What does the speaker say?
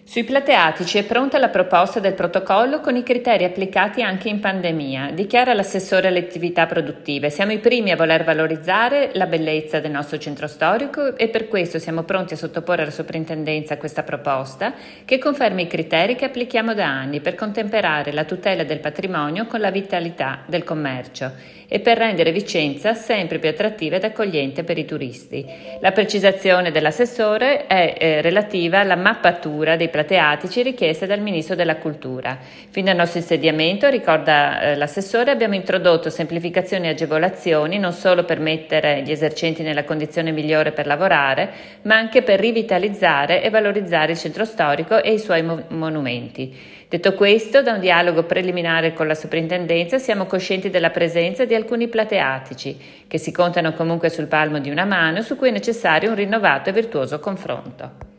Sui plateatici è pronta la proposta del protocollo con i criteri applicati anche in pandemia, dichiara l'assessore alle attività produttive. Siamo i primi a voler valorizzare la bellezza del nostro centro storico e per questo siamo pronti a sottoporre alla soprintendenza questa proposta che conferma i criteri che applichiamo da anni per contemperare la tutela del patrimonio con la vitalità del commercio e per rendere Vicenza sempre più attrattiva ed accogliente per i turisti. La precisazione dell'assessore è relativa alla mappatura dei plateatici richiesta dal Ministro della Cultura. Fin dal nostro insediamento, ricorda l'assessore, abbiamo introdotto semplificazioni e agevolazioni non solo per mettere gli esercenti nella condizione migliore per lavorare, ma anche per rivitalizzare e valorizzare il centro storico e i suoi monumenti. Detto questo, da un dialogo preliminare con la soprintendenza siamo coscienti della presenza di alcuni plateatici, che si contano comunque sul palmo di una mano, su cui è necessario un rinnovato e virtuoso confronto.